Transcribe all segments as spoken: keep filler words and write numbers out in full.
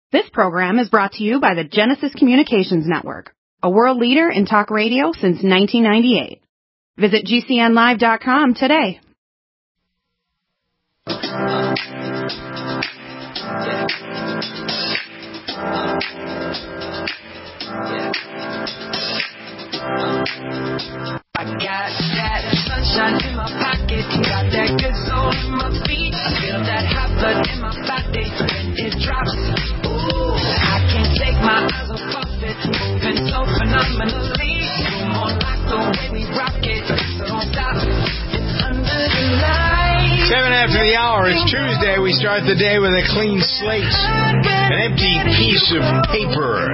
This program is brought to you by the Genesis Communications Network, a world leader in talk radio since nineteen ninety-eight. Visit G C N live dot com today. I got that sunshine in my pocket, got that good soul in my feet. I feel that hot blood in my body when it drops. Ooh, I can't take my eyes off it, moving so phenomenally. You're more like the way we rock it, so don't stop. It's under the light. Seven after the hour, it's Tuesday. We start the day with a clean slate, an empty piece of paper,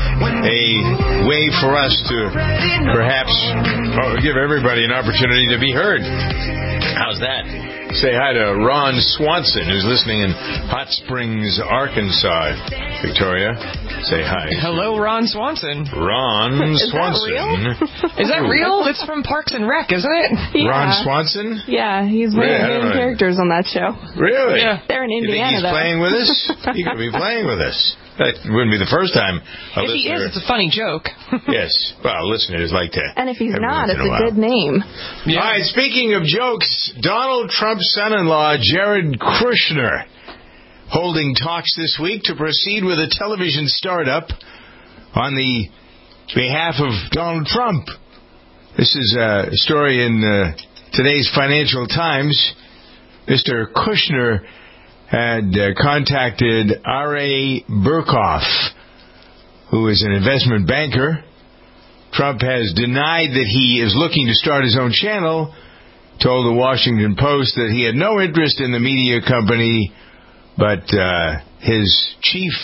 a way for us to perhaps oh, give everybody an opportunity to be heard. How's that? Say hi to Ron Swanson, who's listening in Hot Springs, Arkansas. Victoria, say hi. Hello, Ron Swanson. Ron Is Swanson. That real? Is that real? It's from Parks and Rec, isn't it? Yeah. Ron Swanson? Yeah, he's one Yeah, of the main characters on that show. Really? Yeah. They're in You Indiana, think he's though. playing with us? He could be playing with us. That wouldn't be the first time a If he listener... is, it's a funny joke. Yes. Well, listeners like to... And if he's every not, once it's in a while. good name. Yeah. All right, speaking of jokes, Donald Trump's son-in-law, Jared Kushner, holding talks this week to proceed with a television startup on the behalf of Donald Trump. This is a story in uh, today's Financial Times. Mister Kushner had uh, contacted R A Burkhoff, who is an investment banker. Trump has denied that he is looking to start his own channel, told the Washington Post that he had no interest in the media company, but uh, his chief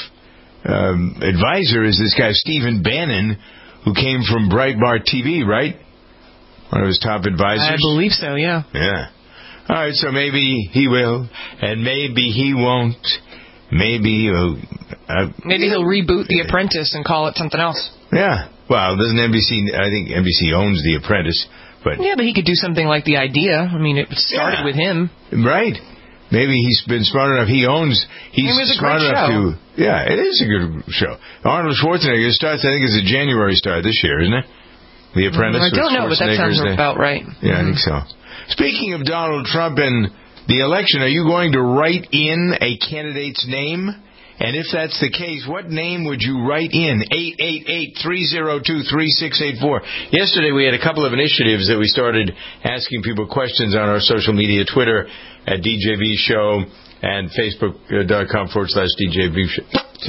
um, advisor is this guy, Stephen Bannon, who came from Breitbart T V, right? One of his top advisors? I believe so, yeah. Yeah. All right, so maybe he will, and maybe he won't. Maybe he'll... Uh, Maybe he'll reboot The Apprentice and call it something else. yeah. Well, doesn't N B C... I think N B C owns The Apprentice, but... Yeah, but he could do something like The Idea. I mean, it started Yeah. with him. Right. Maybe he's been smart enough. He owns... He's It was a smart great enough show. to... Yeah, it is a good show. Arnold Schwarzenegger starts, I think it's a January start this year, isn't it? The Apprentice. I don't know, but that sounds Schwarzenegger's about right. Yeah, I think so. Speaking of Donald Trump and the election, are you going to write in a candidate's name? And if that's the case, what name would you write in? eight eight eight, three oh two, three six eight four. Yesterday we had a couple of initiatives that we started asking people questions on our social media, Twitter at D J V Show and Facebook.com forward slash DJV Show.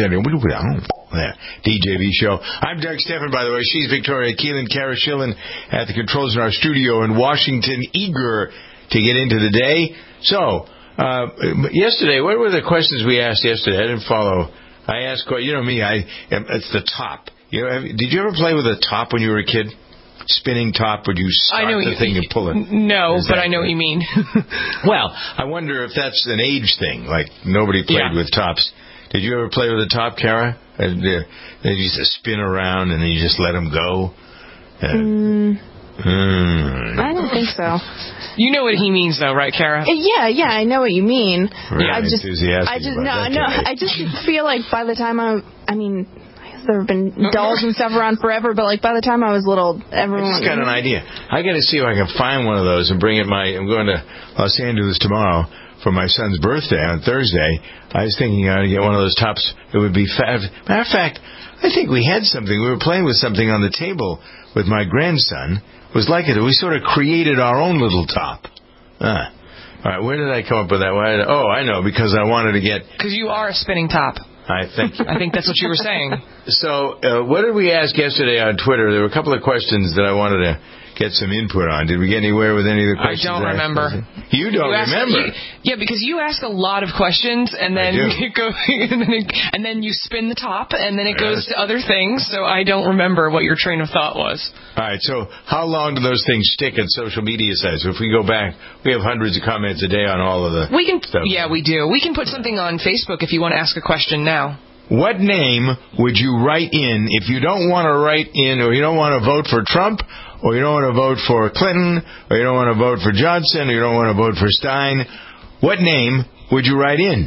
There, D J V Show. I'm Doug Stephan, by the way. She's Victoria Keelan, Kara Schillen at the controls in our studio in Washington, eager to get into the day. So, uh, yesterday, what were the questions we asked yesterday? I didn't follow. I asked, you know me, I it's the top. You know, did you ever play with a top when you were a kid? Spinning top, would you start I know the you, thing and pull it? No, but I know what you mean. Well, I wonder if that's an age thing, like nobody played Yeah. with tops. Did you ever play with a top, Kara? And uh, they used to spin around and then you just let them go? And, Mm, mm. I don't think so. You know what he means, though, right, Kara? Yeah, yeah, I know what you mean. Really I just, enthusiastic I just, about no, that no, today. I just feel like by the time I, I mean, I guess there have been dolls and stuff around forever, but like by the time I was little, I everyone. just got an idea. I got to see if I can find one of those and bring it. My I'm going to Los Angeles tomorrow for my son's birthday on Thursday. I was thinking I would get one of those tops. It would be fab. Matter of fact, I think we had something. We were playing with something on the table with my grandson. It was like it. We sort of created our own little top. Ah. All right, where did I come up with that? Why did I, oh, I know, because I wanted to get... Because you are a spinning top. I think... I think that's what you were saying. So, uh, what did we ask yesterday on Twitter? There were a couple of questions that I wanted to get some input on. Did we get anywhere with any of the I questions? don't asked? remember. You don't You ask- remember? you- yeah, because you ask a lot of questions, and then I do. it go, and, then it, and then you spin the top, and then it Yes. goes to other things. So I don't remember what your train of thought was. All right, so how long do those things stick at social media sites? If we go back, we have hundreds of comments a day on all of the We can, stuff. yeah, we do. We can put something on Facebook if you want to ask a question now. What name would you write in if you don't want to write in, or you don't want to vote for Trump, or you don't want to vote for Clinton, or you don't want to vote for Johnson, or you don't want to vote for Stein? What name would you write in?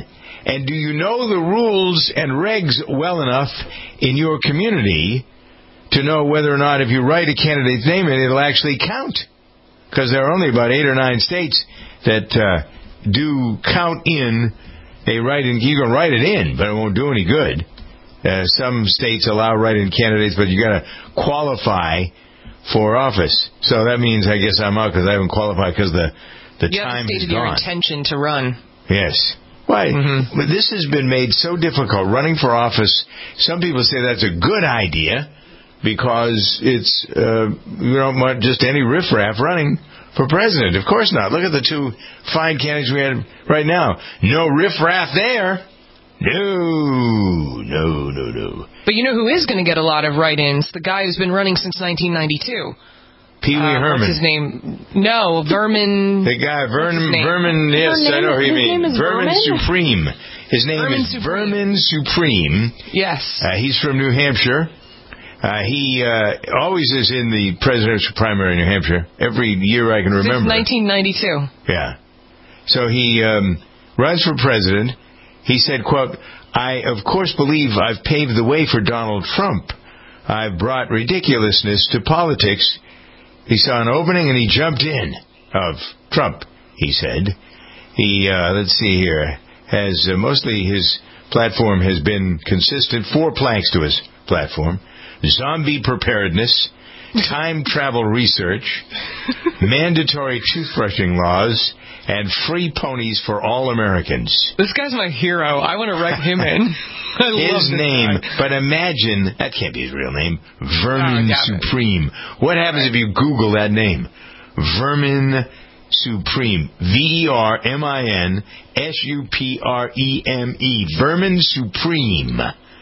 And do you know the rules and regs well enough in your community to know whether or not if you write a candidate's name in, it'll actually count? Because there are only about eight or nine states that uh, do count in a write-in. You can write it in, but it won't do any good. Uh, some states allow write-in candidates, but you got to qualify for office. So that means I guess I'm out because I haven't qualified because the the you time have is stated gone. your intention to run. Yes. Why? Mm-hmm. But this has been made so difficult. Running for office, some people say that's a good idea because it's, uh, you don't want just any riffraff running for president. Of course not. Look at the two fine candidates we have right now. No riffraff there. No, no, no, no. But you know who is going to get a lot of write-ins? The guy who's been running since nineteen ninety-two. Pee Wee uh, Herman. What's his name? No, Vermin. The guy, Vermin, name? Vermin, yes, His I know who you his mean. name is Vermin Vermin? Supreme. His name Vermin is Supreme. Vermin Supreme. Yes. Uh, he's from New Hampshire. Uh, he uh, always is in the presidential primary in New Hampshire. Every year I can remember. Since nineteen ninety-two. Yeah. So he um, runs for president. He said, quote, I, of course, believe I've paved the way for Donald Trump. I've brought ridiculousness to politics. He saw an opening and he jumped in. Of Trump, he said. He, uh, let's see here, has uh, mostly his platform has been consistent. Four planks to his platform. Zombie preparedness, time travel research, mandatory toothbrushing laws, and free ponies for all Americans. This guy's my hero. I want to write him in. I love His this name, guy. but imagine, that can't be his real name, Vermin Oh, got it. Supreme. What happens if you Google that name? Vermin Supreme. V E R M I N S U P R E M E. Vermin Supreme.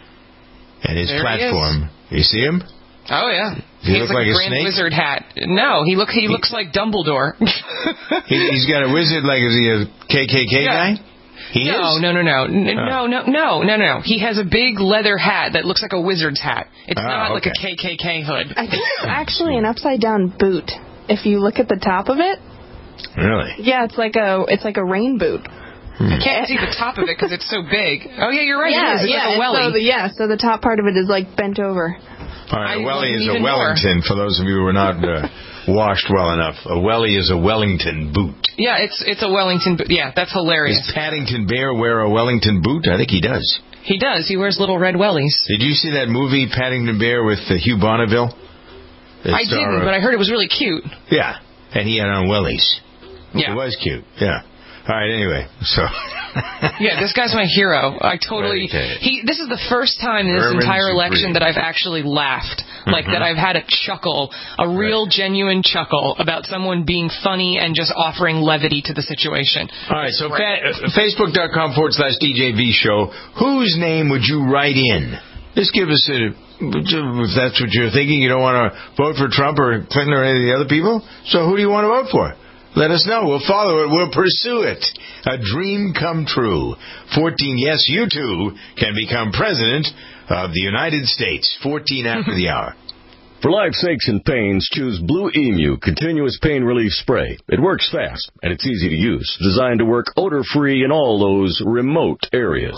And his There he platform. You see him? Oh, yeah. Does he has look like a a Grand snake? Wizard hat. No, he look he looks like Dumbledore. He, he's got a wizard, like, is he a K K K Yeah. guy? He no, is? no, no, no, N- Oh. no, no, no, no, no. He has a big leather hat that looks like a wizard's hat. It's Oh, not like a okay. K K K hood. I think it's actually an upside down boot. If you look at the top of it, Really? yeah, it's like a it's like a rain boot. I can't see the top of it because it's so big. Oh yeah, you're right. yeah, it is. It's yeah. like a and welly. So the, yeah, so the top part of it is like bent over. All right, I a welly love is a even more. Wellington, for those of you who are not uh, washed well enough. A welly is a Wellington boot. Yeah, it's it's a Wellington. But yeah, that's hilarious. Does Paddington Bear wear a Wellington boot? I think he does. He does. He wears little red wellies. Did you see that movie, Paddington Bear, with uh, Hugh Bonneville? The I star didn't, of- but I heard it was really cute. Yeah, and he had on wellies. Yeah. It was cute, yeah. All right, anyway, so... Yeah, this guy's my hero. I totally. Okay. He. This is the first time in this Vermin entire Supreme. election that I've actually laughed, like Mhm. that I've had a chuckle, a real, Right. genuine chuckle about someone being funny and just offering levity to the situation. All right, so fa- uh, Facebook.com forward slash DJV show. Whose name would you write in? Just give us a... If that's what you're thinking, you don't want to vote for Trump or Clinton or any of the other people, so who do you want to vote for? Let us know. We'll follow it. We'll pursue it. A dream come true. fourteen, yes, you too can become president of the United States. fourteen after the hour. For life's aches and pains, choose Blue Emu Continuous Pain Relief Spray. It works fast, and it's easy to use. Designed to work odor-free in all those remote areas.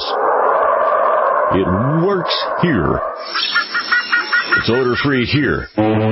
It works here. It's odor-free here.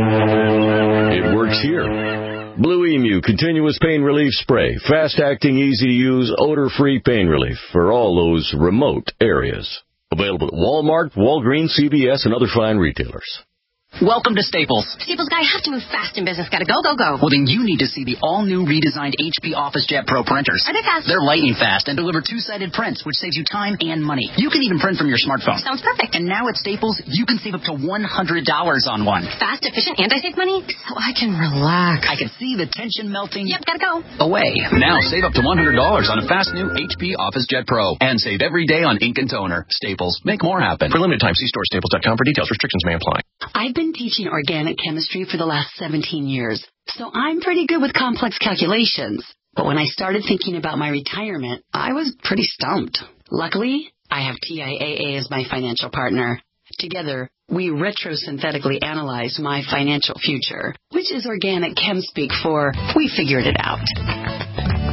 It works here. Blue Emu Continuous Pain Relief Spray. Fast-acting, easy-to-use, odor-free pain relief for all those remote areas. Available at Walmart, Walgreens, C V S, and other fine retailers. Welcome to Staples. Staples guy, I have to move fast in business. Gotta go, go, go. Well, then you need to see the all-new redesigned H P OfficeJet Pro printers. Are they fast? They're lightning fast and deliver two-sided prints, which saves you time and money. You can even print from your smartphone. Sounds perfect. And now at Staples, you can save up to one hundred dollars on one. Fast, efficient, and I save money, so I can relax. I can see the tension melting Yep, gotta go. away. Now save up to one hundred dollars on a fast new H P OfficeJet Pro. And save every day on ink and toner. Staples. Make more happen. For limited time, see store staples dot com for details. Restrictions may apply. I've been teaching organic chemistry for the last seventeen years, so I'm pretty good with complex calculations. But when I started thinking about my retirement, I was pretty stumped. Luckily, I have T I A A as my financial partner. Together, we retrosynthetically analyze my financial future, which is organic chem speak for we figured it out.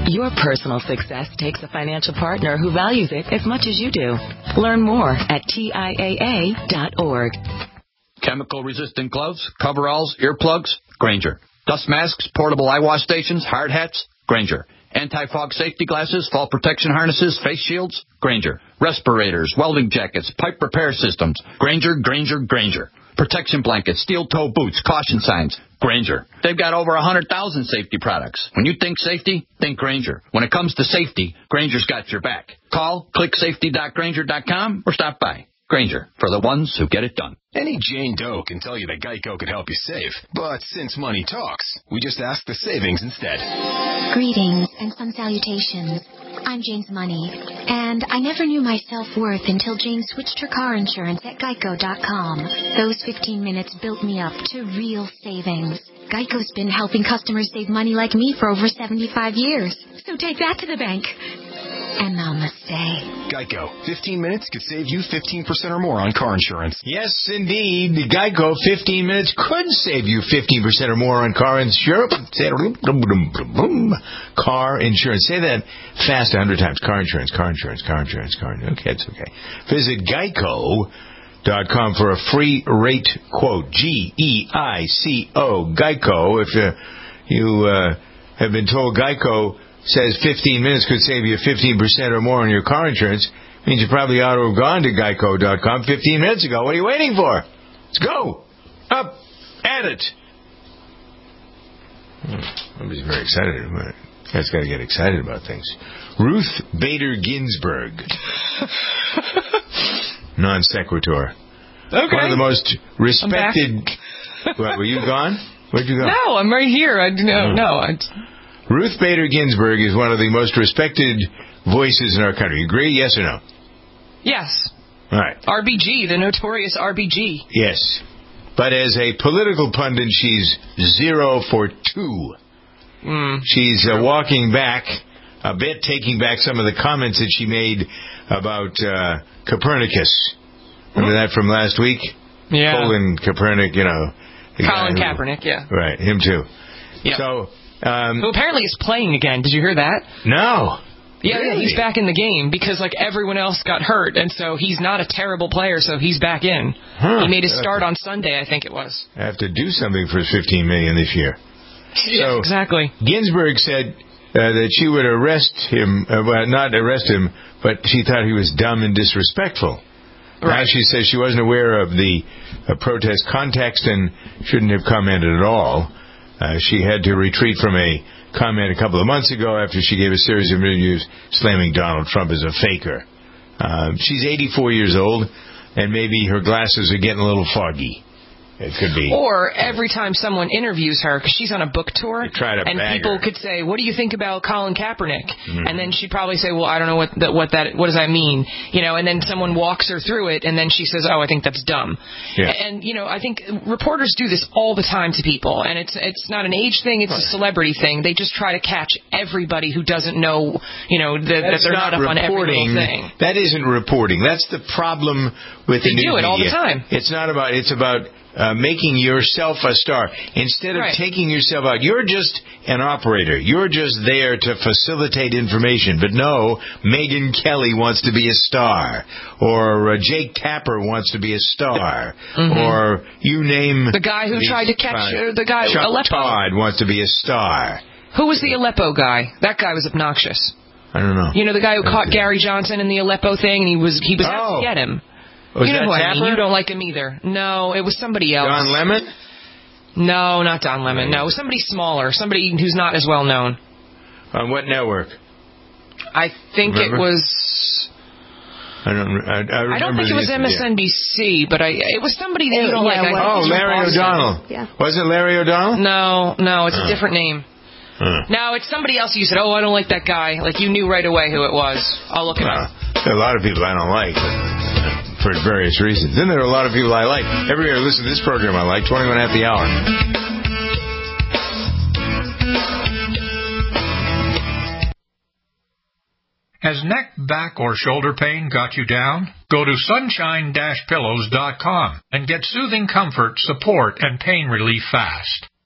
Your personal success takes a financial partner who values it as much as you do. Learn more at T I A A dot org. Chemical-resistant gloves, coveralls, earplugs, Grainger. Dust masks, portable eye wash stations, hard hats, Grainger. Anti-fog safety glasses, fall protection harnesses, face shields, Grainger. Respirators, welding jackets, pipe repair systems, Grainger, Grainger, Grainger. Protection blankets, steel-toe boots, caution signs, Grainger. They've got over one hundred thousand safety products. When you think safety, think Grainger. When it comes to safety, Grainger's got your back. Call, click safety dot grainger dot com, or stop by. Grainger, for the ones who get it done. Any Jane Doe can tell you that Geico could help you save. But since money talks, we just ask the savings instead. Greetings and some salutations. I'm Jane's Money, and I never knew my self-worth until Jane switched her car insurance at geico dot com. Those fifteen minutes built me up to real savings. Geico's been helping customers save money like me for over seventy-five years. So take that to the bank. And namaste. Geico. fifteen minutes could save you fifteen percent or more on car insurance. Yes, indeed. Geico, fifteen minutes could save you fifteen percent or more on car insurance. Car insurance. Say that fast a hundred times. Car insurance, car insurance, car insurance, car insurance. Okay, it's okay. Visit geico dot com for a free rate quote. G E I C O. Geico. If uh, you uh, have been told Geico says fifteen minutes could save you fifteen percent or more on your car insurance, means you probably ought to have gone to geico dot com fifteen minutes ago. What are you waiting for? Let's go. Up at it. Hmm, I'm just very excited about it. You guys got to get excited about things. Ruth Bader Ginsburg. Non sequitur. Okay. One of the most respected... What, were you gone? Where'd you go? No, I'm right here. I, no, oh. no. I... Ruth Bader Ginsburg is one of the most respected voices in our country. You agree? Yes or no? Yes. All right. R B G, the notorious R B G. Yes. But as a political pundit, she's zero for two. Mm. She's uh, walking back a bit, taking back some of the comments that she made about uh, Copernicus. Remember mm. that from last week? Yeah. Colin Kaepernick, you know. Colin Kaepernick, yeah. Right, him too. Yeah. So... Um, Who apparently is playing again. Did you hear that? No. Yeah, really? He's back in the game because like everyone else got hurt, and so he's not a terrible player, so he's back in. Huh. He made his start on Sunday, I think it was. I have to do something for his fifteen million dollars this year. Yeah, so, exactly. Ginsburg said uh, that she would arrest him, uh, well, not arrest him, but she thought he was dumb and disrespectful. Right. Now she says she wasn't aware of the uh, protest context and shouldn't have commented at all. Uh, she had to retreat from a comment a couple of months ago after she gave a series of interviews slamming Donald Trump as a faker. Um, she's eighty-four years old, and maybe her glasses are getting a little foggy. It could be. Or every time someone interviews her, because she's on a book tour, try to and bag people her. could say, "What do you think about Colin Kaepernick?" Mm-hmm. And then she'd probably say, "Well, I don't know what that, what that, what does that mean?" You know. And then someone walks her through it, and then she says, "Oh, I think that's dumb." Yeah. And you know, I think reporters do this all the time to people, and it's it's not an age thing; it's right. a celebrity thing. They just try to catch everybody who doesn't know, you know, the, that they're not, not up on every reporting. little thing. That isn't reporting. That's the problem with they the news do it media. all the time. It's not about. It's about. Uh, making yourself a star. Instead of right. taking yourself out, you're just an operator. You're just there to facilitate information. But no, Megyn Kelly wants to be a star. Or uh, Jake Tapper wants to be a star. Mm-hmm. Or you name... The guy who tried to catch... Uh, the guy... Chuck Aleppo. Todd wants to be a star. Who was the Aleppo guy? That guy was obnoxious. I don't know. You know, the guy who That's caught it. Gary Johnson in the Aleppo thing, and he was he was oh. out to get him. Was you know that who Tapper? I mean. You don't like him either. No, it was somebody else. Don Lemon? No, not Don Lemon. No, it was somebody smaller. Somebody who's not as well known. On what network? I think Remember? it was... I don't. I, I, remember I don't think it was M S N B C, but I it was somebody that you don't yeah, like. I oh, Larry O'Donnell. Yeah. Was it Larry O'Donnell? No, no, it's uh. a different name. Uh. No, it's somebody else. You said, "Oh, I don't like that guy." Like you knew right away who it was. I'll look it uh, up. There are a lot of people I don't like, but for various reasons. Then there are a lot of people I like. Every year I listen to this program I like, twenty-one after the hour. Has neck, back, or shoulder pain got you down? Go to sunshine dash pillows dot com and get soothing comfort, support, and pain relief fast.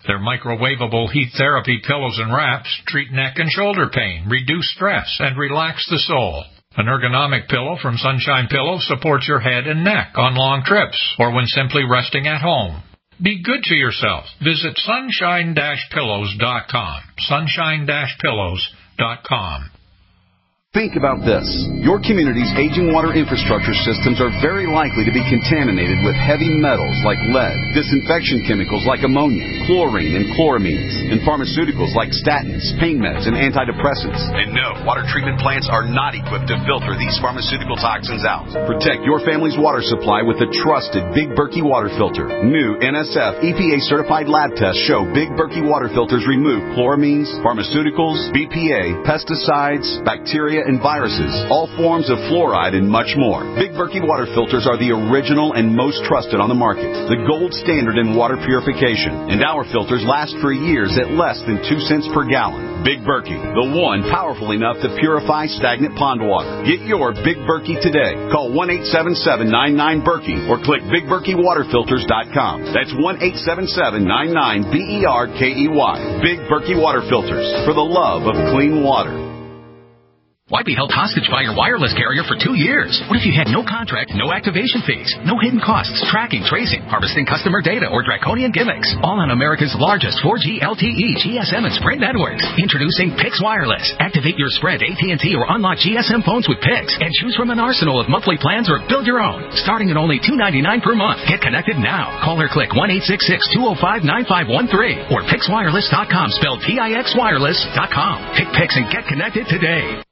Their microwavable heat therapy pillows and wraps treat neck and shoulder pain, reduce stress, and relax the soul. An ergonomic pillow from Sunshine Pillows supports your head and neck on long trips or when simply resting at home. Be good to yourself. Visit sunshine dash pillows dot com. sunshine dash pillows dot com. Think about this. Your community's aging water infrastructure systems are very likely to be contaminated with heavy metals like lead, disinfection chemicals like ammonia, chlorine and chloramines, and pharmaceuticals like statins, pain meds, and antidepressants. And no, water treatment plants are not equipped to filter these pharmaceutical toxins out. Protect your family's water supply with the trusted Big Berkey water filter. New N S F E P A-certified lab tests show Big Berkey water filters remove chloramines, pharmaceuticals, B P A, pesticides, bacteria, and viruses, all forms of fluoride, and much more. Big Berkey water filters are the original and most trusted on the market, the gold standard in water purification, and our filters last for years at less than two cents per gallon. Big Berkey, the one powerful enough to purify stagnant pond water. Get your Big Berkey today. Call one eight seven seven, nine nine, Berkey or click big berkey water filters dot com. That's one eight seven seven, nine nine, B E R K E Y. Big Berkey water filters, for the love of clean water. Why be held hostage by your wireless carrier for two years? What if you had no contract, no activation fees, no hidden costs, tracking, tracing, harvesting customer data, or draconian gimmicks? All on America's largest four G L T E, G S M, and Sprint networks. Introducing Pix Wireless. Activate your Sprint, A T and T, or unlock G S M phones with Pix and choose from an arsenal of monthly plans or build your own. Starting at only two dollars and ninety-nine cents per month. Get connected now. Call or click one eight six six, two oh five, nine five one three or pix wireless dot com, spelled P I X wireless dot com. Pick Pix and get connected today.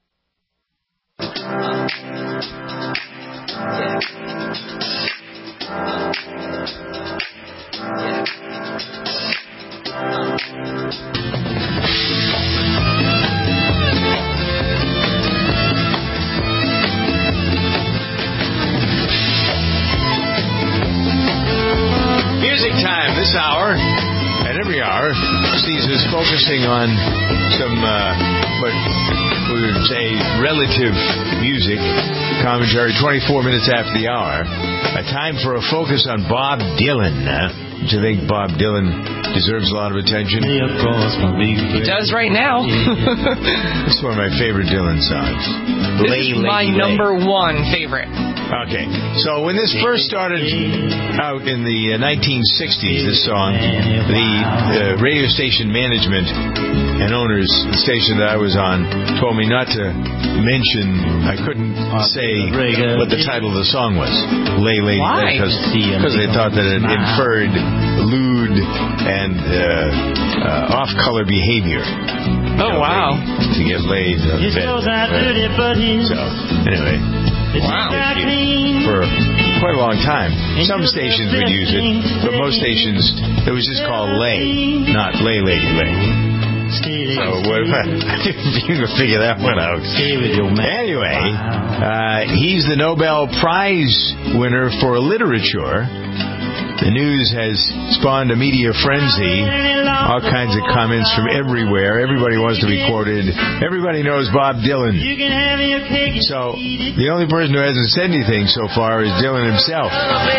Music time this hour, and every hour sees us focusing on some, uh, what we would say, relative music commentary twenty-four minutes after the hour. A time for a focus on Bob Dylan. Uh, do you think Bob Dylan deserves a lot of attention? He does right now. It's one of my favorite Dylan songs. This Lay, is my lay, number lay. one favorite. Okay, so when this first started out in the uh, nineteen sixties, this song, the uh, radio station management and owners, the station that I was on, told me not to mention, I couldn't say what the title of the song was, Lay, Lay, Why? Lay, because they thought that it inferred lewd and uh, uh, off-color behavior. Oh, you know, wow. To get laid on the bed. Right. So, anyway. Wow. For quite a long time. Some stations would use it, but most stations, it was just called lay, not lay, lady, lay. So what you can figure that one out. Anyway, uh, he's the Nobel Prize winner for literature. The news has spawned a media frenzy. All kinds of comments from everywhere. Everybody wants to be quoted. Everybody knows Bob Dylan. So the only person who hasn't said anything so far is Dylan himself.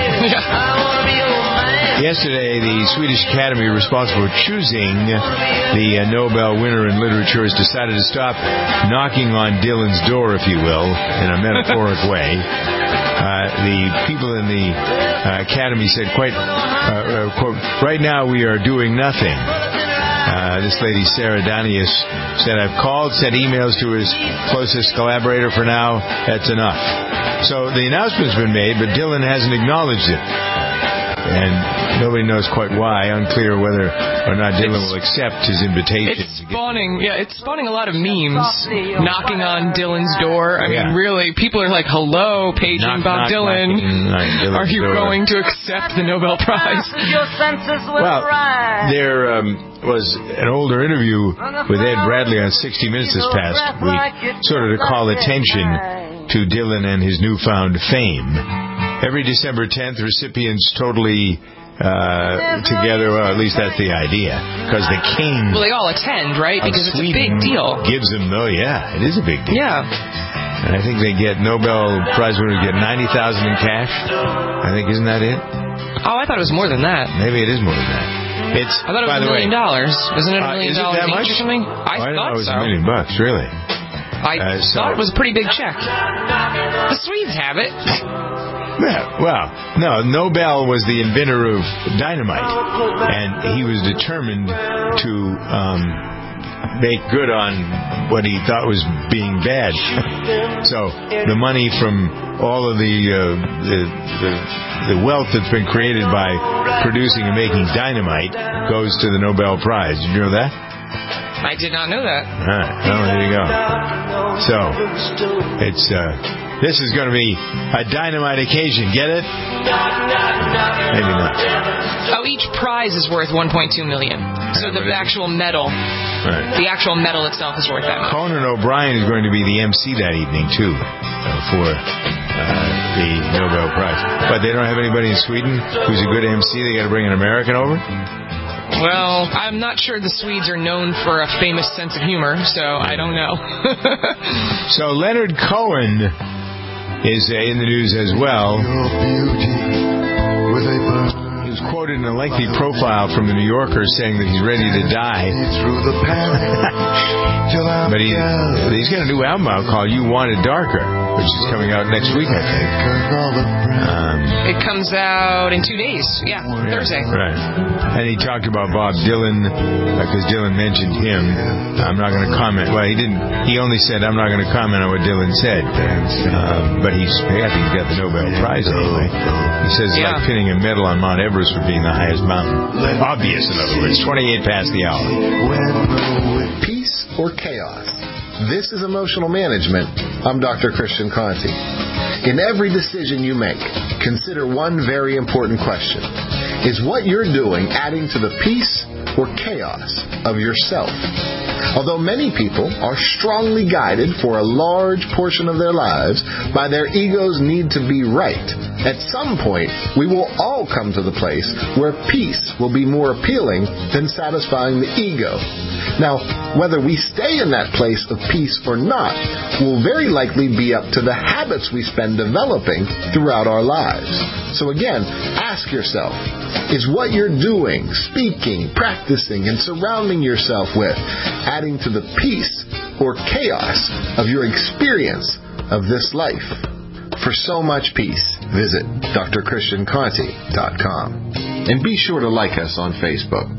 Yesterday, the Swedish Academy responsible for choosing the uh, Nobel winner in literature has decided to stop knocking on Dylan's door, if you will, in a metaphoric way. Uh, the people in the uh, Academy said, quite, uh, uh, quote, right now we are doing nothing. Uh, this lady, Sarah Danius, said, I've called, sent emails to his closest collaborator. For now, that's enough. So the announcement's been made, but Dylan hasn't acknowledged it. And nobody knows quite why. Unclear whether or not Dylan will accept his invitation. It's spawning, yeah, it's spawning a lot of memes. Knocking on Dylan's door. I mean, yeah. really, people are like, hello, paging knock, Bob knock, Dylan. Knocking, are you door. going to accept the Nobel Prize? Well, there um, was an older interview with Ed Bradley on sixty minutes this past week, sort of to call attention to Dylan and his newfound fame. Every December tenth, recipients totally uh, together, well, at least that's the idea, because the king... Well, they all attend, right? Because it's a big deal. Gives them, though, yeah, it is a big deal. Yeah. And I think they get, Nobel Prize winners get ninety thousand dollars in cash. I think, isn't that it? Oh, I thought it was more than that. Maybe it is more than that. It's, I thought it was by a the million way, dollars. Isn't it a uh, million is it dollars that each much? or something? I oh, I thought it was so. a million bucks, really. I Uh, so- thought it was a pretty big check. The Swedes have it. Yeah, well, no, Nobel was the inventor of dynamite, and he was determined to um, make good on what he thought was being bad. So the money from all of the, uh, the, the the wealth that's been created by producing and making dynamite goes to the Nobel Prize. Did you know that? I did not know that. All right. Well, there you go. So, it's, uh, this is going to be a dynamite occasion. Get it? Maybe not. Oh, each prize is worth one point two million dollars. So the actual medal, Right. the actual medal itself is worth that much. Conan O'Brien is going to be the M C that evening, too, uh, for uh, the Nobel Prize. But they don't have anybody in Sweden who's a good M C. They got to bring an American over? Well, I'm not sure the Swedes are known for a famous sense of humor, so I don't know. So Leonard Cohen is uh, in the news as well. He was quoted in a lengthy profile from the New Yorker saying that he's ready to die. But he, he's got a new album out called You Want It Darker, which is coming out next week, I think. Um, It comes out in two days. Yeah, Thursday. Right. And he talked about Bob Dylan, because Dylan mentioned him. I'm not going to comment. Well, he didn't. He only said, I'm not going to comment on what Dylan said. Uh, but he's, I think he's got the Nobel Prize anyway. He says it's Yeah. like pinning a medal on Mount Everest for being the highest mountain. Obvious, in other words. twenty-eight past the hour. Peace or chaos? This is Emotional Management. I'm Doctor Christian Conti. In every decision you make, consider one very important question. Is what you're doing adding to the peace or chaos of yourself? Although many people are strongly guided for a large portion of their lives by their ego's need to be right, at some point we will all come to the place where peace will be more appealing than satisfying the ego. Now, whether we stay in that place of peace or not will very likely be up to the habits we spend developing throughout our lives. So again, ask yourself, is what you're doing, speaking, practicing, and surrounding yourself with adding to the peace or chaos of your experience of this life? For so much peace, visit D R Christian Conti dot com. And be sure to like us on Facebook.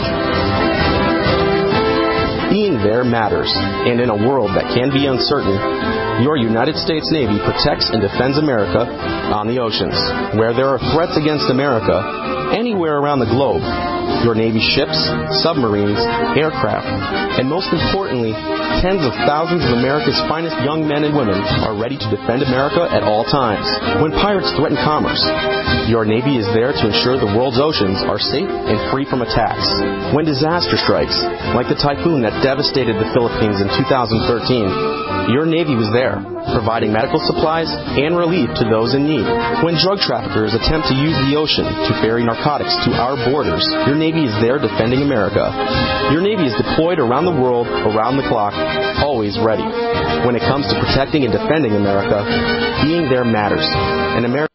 Being there matters, and in a world that can be uncertain, your United States Navy protects and defends America on the oceans. Where there are threats against America, anywhere around the globe, your Navy ships, submarines, aircraft, and most importantly, tens of thousands of America's finest young men and women are ready to defend America at all times. When pirates threaten commerce, your Navy is there to ensure the world's oceans are safe and free from attacks. When disaster strikes, like the typhoon that devastated the Philippines in two thousand thirteen, your Navy was there, providing medical supplies and relief to those in need. When drug traffickers attempt to use the ocean to ferry narcotics to our borders, your Navy is there defending America. Your Navy is deployed around the world, around the clock, always ready. When it comes to protecting and defending America, being there matters. And America.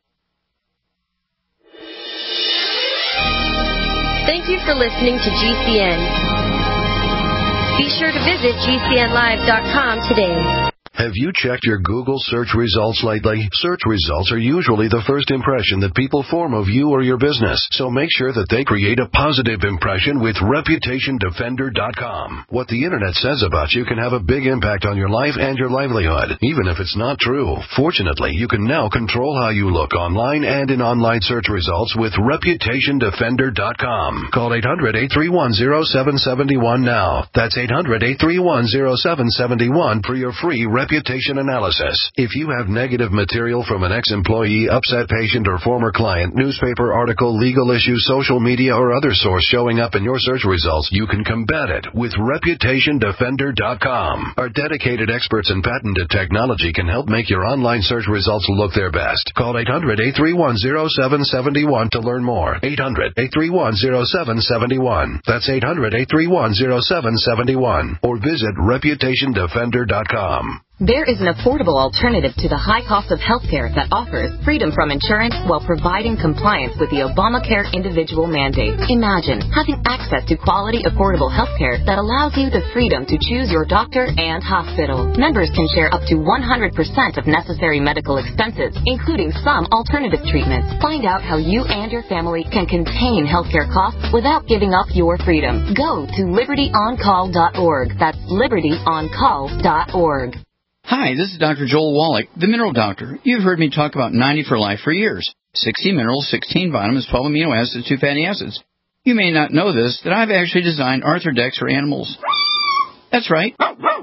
Thank you for listening to G C N. Be sure to visit G C N live dot com today. Have you checked your Google search results lately? Search results are usually the first impression that people form of you or your business, so make sure that they create a positive impression with Reputation Defender dot com. What the Internet says about you can have a big impact on your life and your livelihood, even if it's not true. Fortunately, you can now control how you look online and in online search results with Reputation Defender dot com. Call eight hundred, eight three one, zero seven seven one now. That's eight hundred, eight three one, zero seven seven one for your free reputation analysis. If you have negative material from an ex-employee, upset patient, or former client, newspaper article, legal issue, social media, or other source showing up in your search results, you can combat it with Reputation Defender dot com. Our dedicated experts in patented technology can help make your online search results look their best. Call eight hundred, eight three one, zero seven seven one to learn more. eight hundred, eight three one, zero seven seven one. That's eight hundred, eight three one, zero seven seven one. Or visit Reputation Defender dot com. There is an affordable alternative to the high cost of healthcare that offers freedom from insurance while providing compliance with the Obamacare individual mandate. Imagine having access to quality, affordable healthcare that allows you the freedom to choose your doctor and hospital. Members can share up to one hundred percent of necessary medical expenses, including some alternative treatments. Find out how you and your family can contain healthcare costs without giving up your freedom. Go to liberty on call dot org. That's liberty on call dot org. Hi, this is Doctor Joel Wallach, the Mineral Doctor. You've heard me talk about ninety for Life for years. sixty minerals, sixteen vitamins, twelve amino acids, two fatty acids. You may not know this, that I've actually designed Arthrodex for animals. That's right.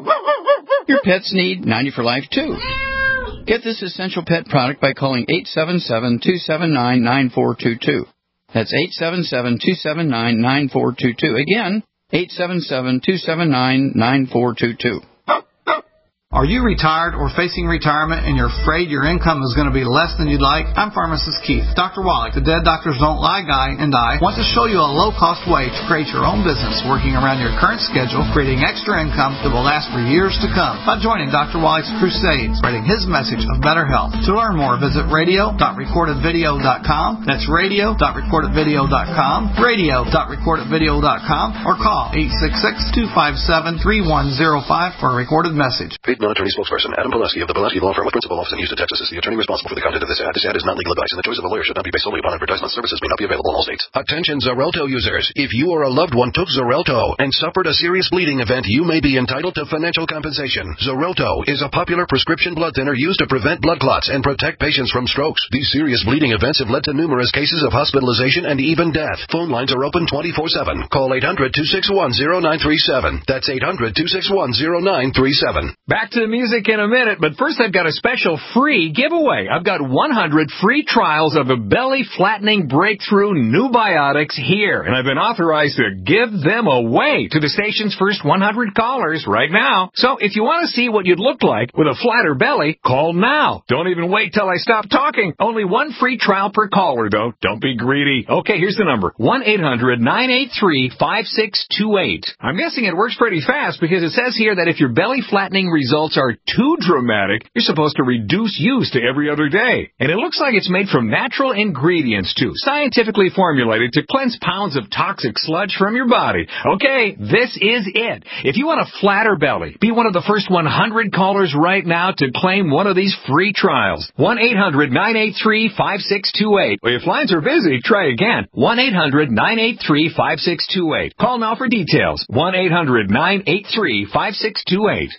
Your pets need ninety for Life, too. Get this essential pet product by calling eight seven seven, two seven nine, nine four two two. That's eight seven seven, two seven nine, nine four two two. Again, eight seven seven, two seven nine, nine four two two. Are you retired or facing retirement and you're afraid your income is going to be less than you'd like? I'm Pharmacist Keith. Doctor Wallach, the Dead Doctors Don't Lie guy, and I want to show you a low-cost way to create your own business working around your current schedule, creating extra income that will last for years to come by joining Doctor Wallach's crusade, spreading his message of better health. To learn more, visit radio dot recorded video dot com. That's radio dot recorded video dot com, radio dot recorded video dot com, or call eight six six, two five seven, three one zero five for a recorded message. Non-attorney spokesperson Adam Pileski of the Pileski Law Firm with principal office in Houston, Texas, is the attorney responsible for the content of this ad. This ad is not legal advice, and the choice of a lawyer should not be based solely upon advertisement. Services may not be available in all states. Attention Xarelto users. If you or a loved one took Xarelto and suffered a serious bleeding event, you may be entitled to financial compensation. Xarelto is a popular prescription blood thinner used to prevent blood clots and protect patients from strokes. These serious bleeding events have led to numerous cases of hospitalization and even death. Phone lines are open twenty-four seven. Call eight hundred, two six one, zero nine three seven. That's eight hundred, two six one, zero nine three seven. Back to the music in a minute, but first I've got a special free giveaway. I've got one hundred free trials of a belly-flattening breakthrough new biotics here, and I've been authorized to give them away to the station's first one hundred callers right now. So if you want to see what you'd look like with a flatter belly, call now. Don't even wait till I stop talking. Only one free trial per caller, though. Don't be greedy. Okay, here's the number. one eight hundred, nine eight three, five six two eight. I'm guessing it works pretty fast because it says here that if your belly-flattening results are too dramatic, you're supposed to reduce use to every other day. And it looks like it's made from natural ingredients, too, scientifically formulated to cleanse pounds of toxic sludge from your body. Okay, this is it. If you want a flatter belly, be one of the first one hundred callers right now to claim one of these free trials. one eight hundred, nine eight three, five six two eight. If lines are busy, try again. one eight hundred, nine eight three, five six two eight. Call now for details. one eight hundred, nine eight three, five six two eight.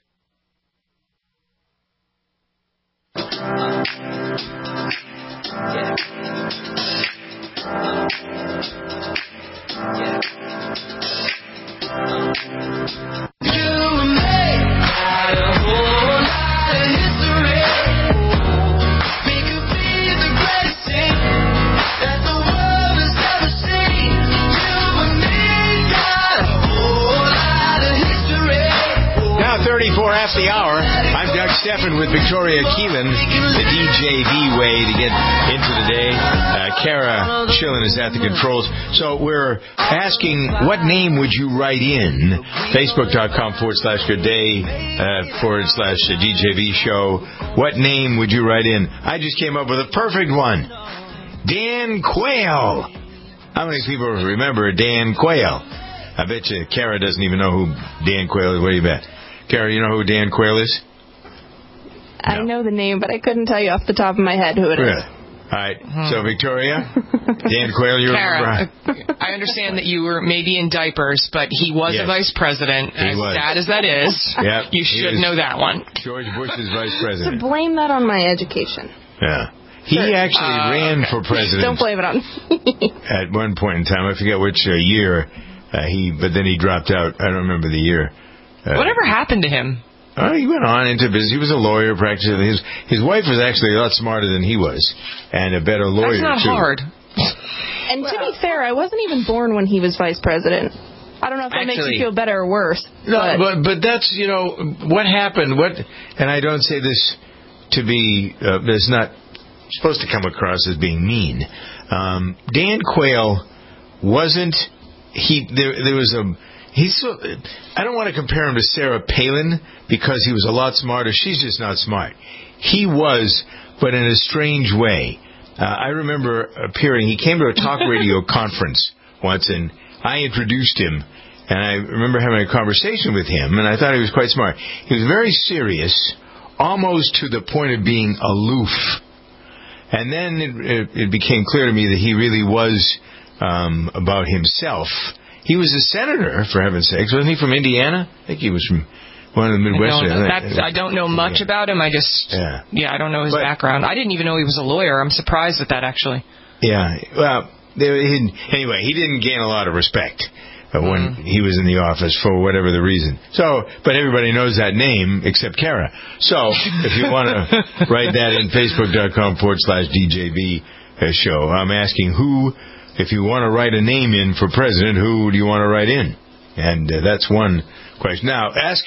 thirty-four after the hour. I'm Doug Steffen with Victoria Keelan, the D J V way to get into the day. Uh, Kara Chillen is at the controls. So we're asking, what name would you write in? Facebook.com forward slash good day uh, forward slash D J V show. What name would you write in? I just came up with a perfect one. Dan Quayle. How many people remember Dan Quayle? I bet you Kara doesn't even know who Dan Quayle is. What do you bet? Kara, you know who Dan Quayle is? I no. know the name, but I couldn't tell you off the top of my head who it really? is. All right. Hmm. So, Victoria, Dan Quayle, you Kara, remember? I understand that you were maybe in diapers, but he was yes. a vice president. He as was. sad as that is, yep. you should know that one. George Bush's vice president. So blame that on my education. Yeah. He sure. actually uh, ran okay. for president. Don't blame it on me. At one point in time. I forget which uh, year, uh, he, but then he dropped out. I don't remember the year. Uh, Whatever happened to him? Oh, he went on into business. He was a lawyer, practically. His his wife was actually a lot smarter than he was, and a better lawyer, That's not too. hard. And to be fair, I wasn't even born when he was vice president. I don't know if that actually, makes you feel better or worse. No, but. but but that's, you know, what happened. What, and I don't say this to be, uh, it's not supposed to come across as being mean. Um, Dan Quayle wasn't, he, there, there was a, He's so, I don't want to compare him to Sarah Palin because he was a lot smarter. She's just not smart. He was, but in a strange way. Uh, I remember appearing, he came to a talk radio conference once, and I introduced him, and I remember having a conversation with him, and I thought he was quite smart. He was very serious, almost to the point of being aloof. And then it, it, it became clear to me that he really was um, about himself. He was a senator, for heaven's sakes. Wasn't he from Indiana? I think he was from one of the Midwestern. I don't, I don't know much about him. I just, yeah, yeah I don't know his but, background. I didn't even know he was a lawyer. I'm surprised at that, actually. Yeah, well, they, he, anyway, he didn't gain a lot of respect uh, when mm. he was in the office for whatever the reason. So, but everybody knows that name except Kara. So, if you want to write that in Facebook.com forward slash DJB show, I'm asking who, if you want to write a name in for president, who do you want to write in? And uh, that's one question. Now, ask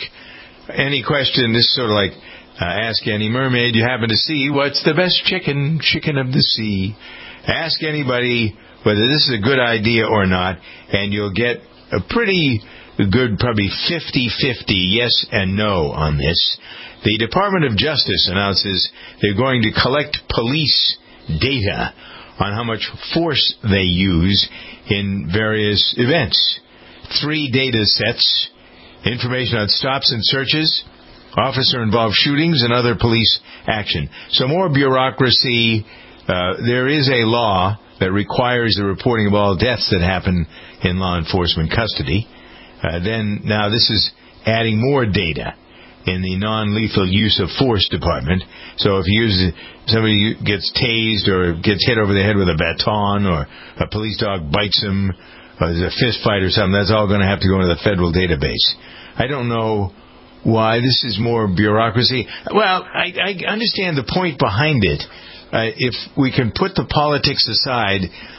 any question. This is sort of like uh, ask any mermaid you happen to see, what's the best chicken, chicken of the sea? Ask anybody whether this is a good idea or not, and you'll get a pretty good, probably fifty-fifty yes and no on this. The Department of Justice announces they're going to collect police data on how much force they use in various events. Three data sets, information on stops and searches, officer-involved shootings, and other police action. So more bureaucracy. Uh, there is a law that requires the reporting of all deaths that happen in law enforcement custody. Uh, then, now this is adding more data in the non-lethal use of force department. So if you use, somebody gets tased or gets hit over the head with a baton, or a police dog bites him, or there's a fist fight or something, that's all going to have to go into the federal database. I don't know why this is more bureaucracy. Well, I, I understand the point behind it. Uh, if we can put the politics aside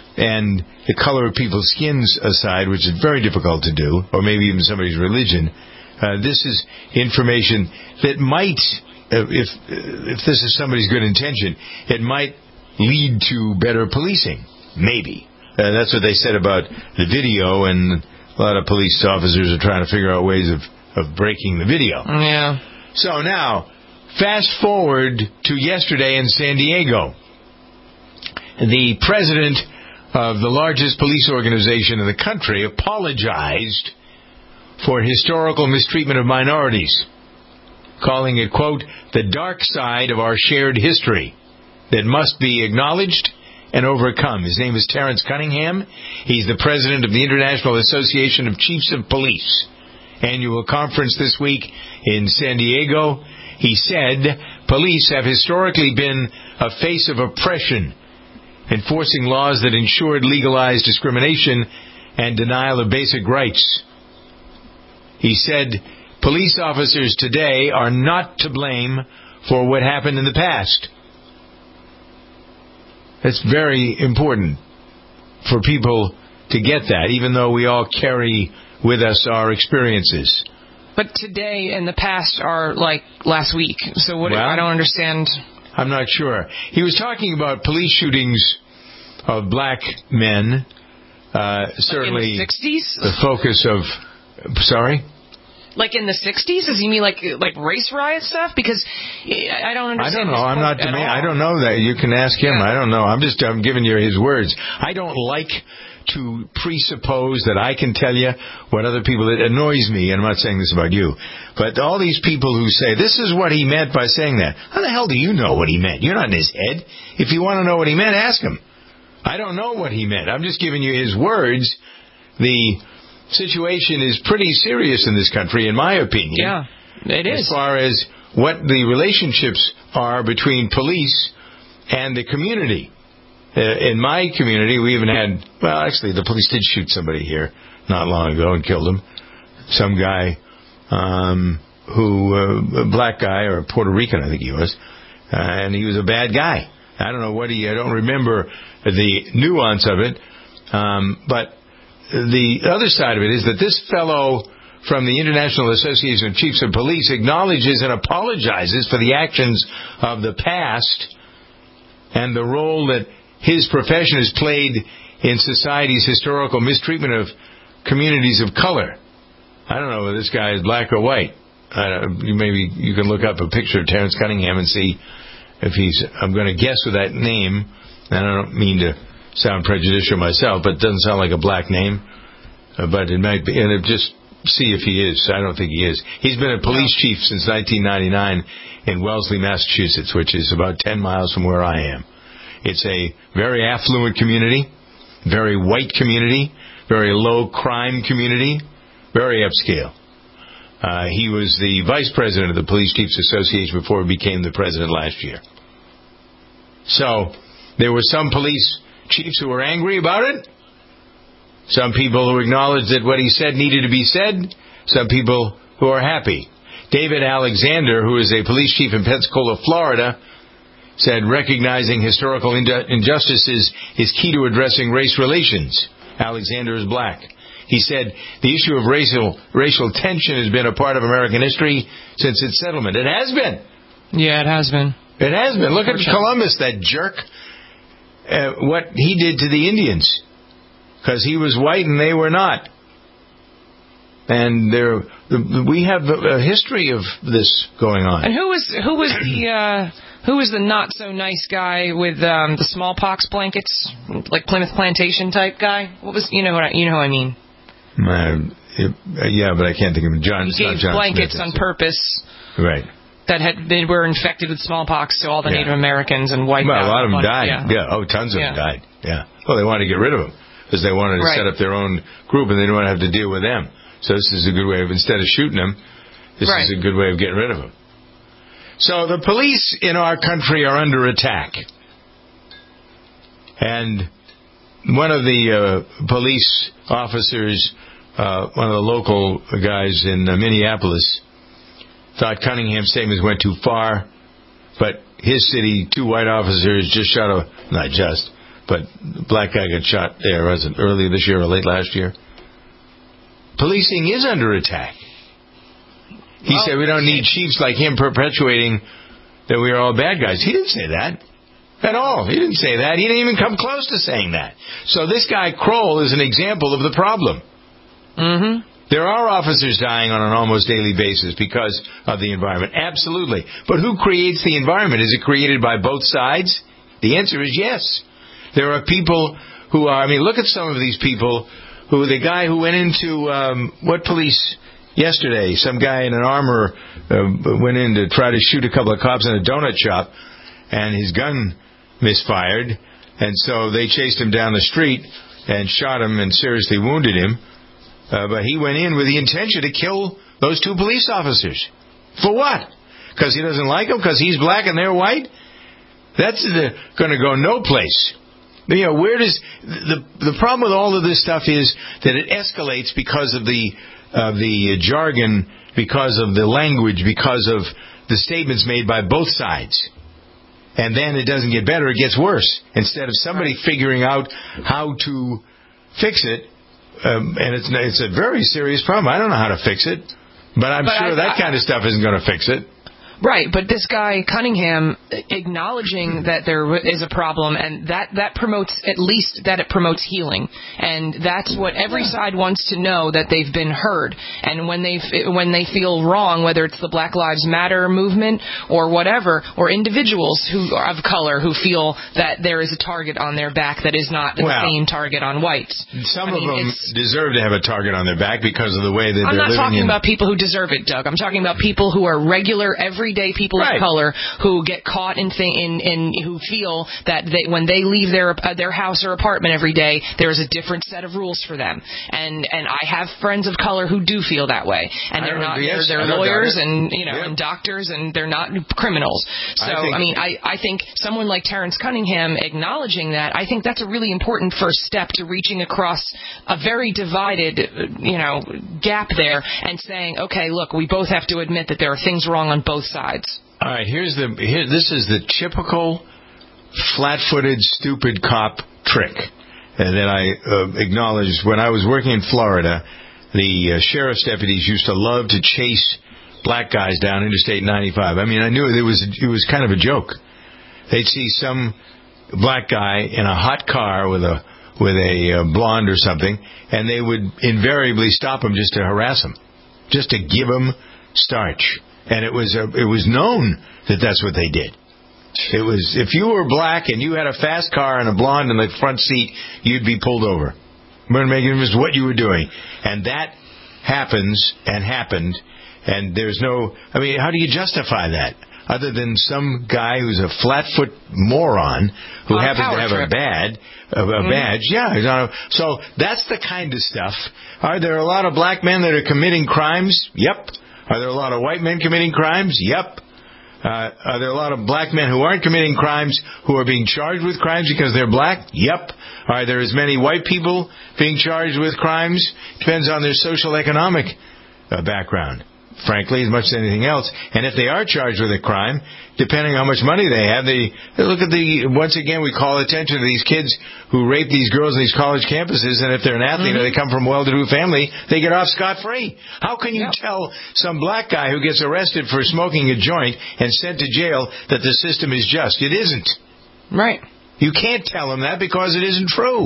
and the color of people's skins aside, which is very difficult to do, or maybe even somebody's religion, uh, this is information that might, uh, if if this is somebody's good intention, it might lead to better policing. Maybe. Uh, that's what they said about the video, and a lot of police officers are trying to figure out ways of, of breaking the video. Yeah. So now, fast forward to yesterday in San Diego. The president of the largest police organization in the country apologized for historical mistreatment of minorities, calling it, quote, the dark side of our shared history that must be acknowledged and overcome. His name is Terrence Cunningham. He's the president of the International Association of Chiefs of Police. Annual conference this week in San Diego. He said, police have historically been a face of oppression, enforcing laws that ensured legalized discrimination and denial of basic rights. He said, police officers today are not to blame for what happened in the past. It's very important for people to get that, even though we all carry with us our experiences. But today and the past are like last week. So what? Well, I don't understand. I'm not sure. He was talking about police shootings of black men. Uh, certainly, like in the sixties? The focus of. Sorry. Like in the sixties? Does he mean like like race riot stuff? Because I don't understand. I don't know. I'm not. Demand- I don't know that. You can ask him. Yeah. I don't know. I'm just. I'm giving you his words. I don't like to presuppose that I can tell you what other people. It annoys me, and I'm not saying this about you, but all these people who say this is what he meant by saying that. How the hell do you know what he meant? You're not in his head. If you want to know what he meant, ask him. I don't know what he meant. I'm just giving you his words. The situation is pretty serious in this country, in my opinion. Yeah, it is. As far as what the relationships are between police and the community. Uh, in my community, we even had, well, actually, the police did shoot somebody here not long ago and killed him. Some guy um, who, uh, a black guy, or Puerto Rican, I think he was, uh, and he was a bad guy. I don't know what he, I don't remember the nuance of it, um, but the other side of it is that this fellow from the International Association of Chiefs of Police acknowledges and apologizes for the actions of the past and the role that his profession has played in society's historical mistreatment of communities of color. I don't know if this guy is black or white. Uh, maybe you can look up a picture of Terrence Cunningham and see if he's, I'm going to guess with that name, and I don't mean to sound prejudicial myself, but it doesn't sound like a black name, uh, but it might be, and it just see if he is. I don't think he is. He's been a police chief since nineteen ninety-nine in Wellesley, Massachusetts, which is about ten miles from where I am. It's a very affluent community, very white community, very low crime community, very upscale. Uh, he was the vice president of the Police Chiefs Association before he became the president last year. So, there were some police chiefs who were angry about it. Some people who acknowledged that what he said needed to be said. Some people who are happy. David Alexander, who is a police chief in Pensacola, Florida, said recognizing historical injustices is key to addressing race relations. Alexander is black. He said, the issue of racial racial tension has been a part of American history since its settlement. It has been. Yeah, it has been. It has been. Look at Columbus, that jerk. Uh, what he did to the Indians. Because he was white and they were not. And there, we have a history of this going on. And who was who was the uh, who was the not so nice guy with um, the smallpox blankets, like Plymouth Plantation type guy? What was you know what I, you know what I mean? Uh, it, uh, yeah, but I can't think of him. John. He gave John blankets Smith, on purpose. Right. That had they were infected with smallpox to all the yeah. Native Americans and wiped well, out. a lot of them died. Yeah. yeah. Oh, tons of yeah. them died. Yeah. Well, they wanted to get rid of them because they wanted to right. set up their own group and they didn't want to have to deal with them. So this is a good way of, instead of shooting them, this right. is a good way of getting rid of them. So the police in our country are under attack. And one of the uh, police officers, uh, one of the local guys in uh, Minneapolis, thought Cunningham's statements went too far. But his city, two white officers just shot a, not just, but the black guy got shot there, was it earlier this year or late last year? Policing is under attack. He well, said we don't need chiefs like him perpetuating that we are all bad guys. He didn't say that at all. He didn't say that. He didn't even come close to saying that. So this guy Kroll is an example of the problem. Mm-hmm. There are officers dying on an almost daily basis because of the environment. Absolutely. But who creates the environment? Is it created by both sides? The answer is yes. There are people who are, I mean, look at some of these people who, the guy who went into, um, what police yesterday, some guy in an armor uh, went in to try to shoot a couple of cops in a donut shop, and his gun misfired, and so they chased him down the street and shot him and seriously wounded him. Uh, but he went in with the intention to kill those two police officers. For what? Because he doesn't like them? Because he's black and they're white? That's going to go no place. You know, where does the the problem with all of this stuff is that it escalates because of the of the jargon, because of the language, because of the statements made by both sides. And then it doesn't get better, it gets worse. Instead of somebody figuring out how to fix it, um, and it's it's a very serious problem. I don't know how to fix it, but I'm but sure I, that I, kind of stuff isn't going to fix it. Right, but this guy, Cunningham, acknowledging that there is a problem, and that, that promotes, at least that it promotes healing. And that's what every side wants to know, that they've been heard. And when they when they feel wrong, whether it's the Black Lives Matter movement or whatever, or individuals who are of color who feel that there is a target on their back that is not the well, same target on whites. Some I mean, of them deserve to have a target on their back because of the way that I'm they're living. I'm not talking in... about people who deserve it, Doug. I'm talking about people who are regular, every everyday people right. of color who get caught in, th- in in who feel that they, when they leave their uh, their house or apartment every day, there is a different set of rules for them. And and I have friends of color who do feel that way, and they're not yes, they're, they're lawyers and you know yeah. and doctors, and they're not criminals. So I, think, I mean, I I think someone like Terrence Cunningham acknowledging that, I think that's a really important first step to reaching across a very divided you know gap there and saying, okay, look, we both have to admit that there are things wrong on both sides. All right, here's the here. This is the typical flat-footed, stupid cop trick and that I uh, acknowledged when I was working in Florida. The uh, sheriff's deputies used to love to chase black guys down Interstate ninety-five. I mean, I knew it was it was kind of a joke. They'd see some black guy in a hot car with a with a uh, blonde or something, and they would invariably stop him just to harass him. just to give them starch. And it was uh, it was known that that's what they did. It was, if you were black and you had a fast car and a blonde in the front seat, you'd be pulled over. But it was what you were doing. And that happens and happened. And there's no, I mean, how do you justify that? Other than some guy who's a flat-foot moron who on happens to have trip. a bad a, a mm-hmm. badge. Yeah. He's on a, so that's the kind of stuff. Are there a lot of black men that are committing crimes? Yep. Are there a lot of white men committing crimes? Yep. Uh, are there a lot of black men who aren't committing crimes who are being charged with crimes because they're black? Yep. Are there as many white people being charged with crimes? Depends on their social economic uh, background, frankly, as much as anything else. And if they are charged with a crime, depending on how much money they have, they, they look at the, once again, we call attention to these kids who rape these girls on these college campuses, and if they're an athlete mm-hmm. or they come from a well-to-do family, they get off scot-free. How can you yep. tell some black guy who gets arrested for smoking a joint and sent to jail that the system is just? It isn't. Right. You can't tell him that because it isn't true.